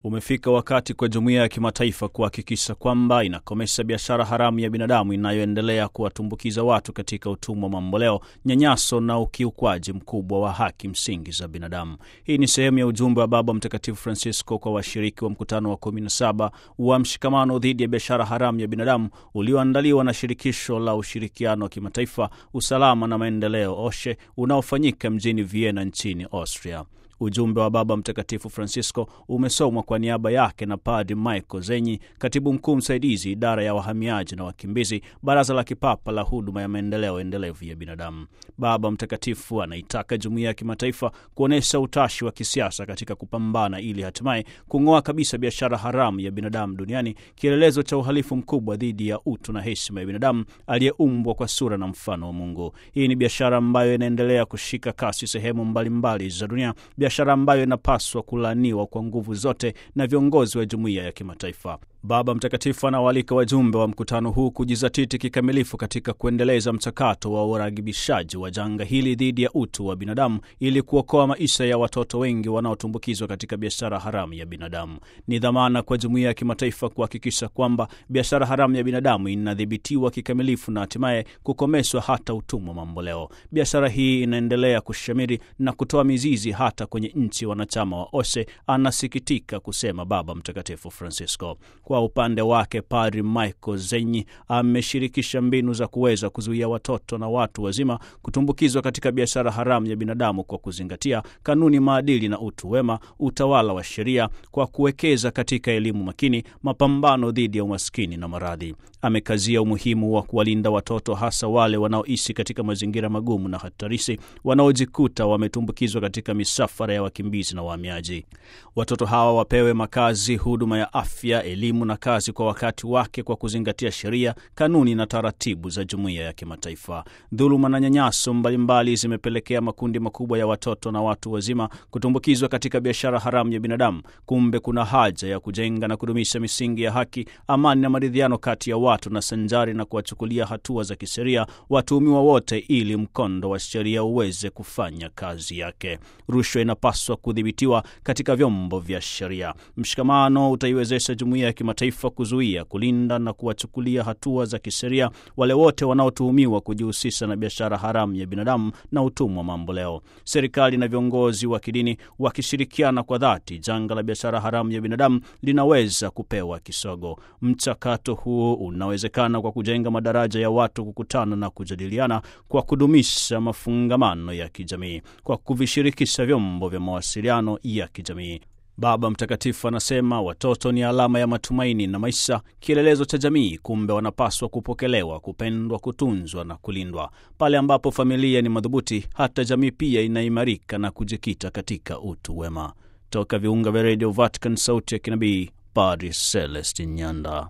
Umefika wakati kwa jumuiya ya kimataifa kuhakikisha kwamba inakomesha biashara haramu ya binadamu inayoendelea kuwatumbukiza watu katika utumwa mamboleo, nyanyaso na ukiukwaji mkubwa wa haki msingi za binadamu. Hii ni sehemu ya ujumbe wa Baba Mtakatifu Francisco kwa washiriki wa mkutano wa 17 wa mshikamano dhidi ya biashara haramu ya binadamu ulioandaliwa na Shirikisho la Ushirikiano wa Kimataifa, Usalama na Maendeleo OSHE, unaofanyika mjini Vienna nchini Austria. Ujumbe wa Baba Mtakatifu Francisco umesomwa kwa niaba yake na Padre Michael Zenyi, katibu mkuu msaidizi idara ya wahamiaji na wakimbizi, Baraza la Kipapa la Huduma ya Maendeleo Endelevu ya Binadamu. Baba Mtakatifu anaitaka jumuiya ya kimataifa kuonesha utashi wa kisiasa katika kupambana ili hatimaye kung'oa kabisa biashara haramu ya binadamu duniani, kielelezo cha uhalifu mkubwa dhidi ya utu na heshima ya binadamu aliyeumbwa kwa sura na mfano wa Mungu. Hii ni biashara ambayo inaendelea kushika kasi sehemu mbalimbali za dunia, biashara ambayo inapaswa kulaaniwa kwa nguvu zote na viongozi wa jumuiya ya kimataifa. Baba Mtakatifu anawaalika wajumbe wa mkutano huu kujizatiti kikamilifu katika kuendeleza mchakato wa uragibishaji wa janga hili dhidi ya utu wa binadamu ili kuokoa maisha ya watoto wengi wanaotumbukizwa katika biashara haramu ya binadamu. Ni dhamana kwa jumuiya ya kimataifa kuhakikisha kwamba biashara haramu ya binadamu inadhibitiwa kikamilifu na hatimaye kukomeshwa hata utumwa mamboleo. Biashara hii inaendelea kushamiri na kutoa mizizi hata kwenye nchi wanachama wa OSHE, anasikitika kusema Baba Mtakatifu Francisco. Kwa upande wake, Padre Michael Zenyi ameshirikisha mbinu za kuweza kuzuia watoto na watu wazima kutumbukizwa katika biashara haramu ya binadamu kwa kuzingatia kanuni, maadili na utu wema, utawala wa sheria, kwa kuwekeza katika elimu makini, mapambano dhidi ya umaskini na maradhi. Amekazia umuhimu wa kuwalinda watoto, hasa wale wanaoishi katika mazingira magumu na hatarishi, wanaojikuta wametumbukizwa katika misafara ya wakimbizi na wahamiaji. Watoto hawa wapewe makazi, huduma ya afya, elimu na kazi kwa wakati wake kwa kuzingatia sheria, kanuni na taratibu za jumuiya ya kimataifa. Dhuluma na nyanyaso mbalimbali zimepelekea makundi makubwa ya watoto na watu wazima kutumbukizwa katika biashara haramu ya binadamu. Kumbe kuna haja ya kujenga na kudumisha misingi ya haki, amani na maridhiano kati ya watu, na sanjari na kuwachukulia hatua za kisheria watuhumiwa wote ili mkondo wa sheria uweze kufanya kazi yake. Rushwa inapaswa kudhibitiwa katika vyombo vya sheria. Mshikamano utaiwezesha jumuiya ya kimataifa kuzuia, kulinda na kuwachukulia hatua za kisheria wale wote wanaotuhumiwa kujihusisha na biashara haramu ya binadamu na utumwa mamboleo. Serikali na viongozi wa kidini wakishirikiana kwa dhati, janga la biashara haramu ya binadamu linaweza kupewa kisogo. Mchakato huo unawezekana kwa kujenga madaraja ya watu kukutana na kujadiliana, kwa kudumisha mafungamano ya kijamii, kwa kuvishirikisha vyombo vya mawasiliano ya kijamii. Baba Mtakatifu anasema watoto ni alama ya matumaini na maisha, kielelezo cha jamii. Kumbe wanapaswa kupokelewa, kupendwa, kutunzwa na kulindwa. Pale ambapo familia ni madhubuti, hata jamii pia inaimarika na kujikita katika utu wema. Toka viunga vya Radio Vatican, sauti ya kinabii, Padre Celestin Nyanda.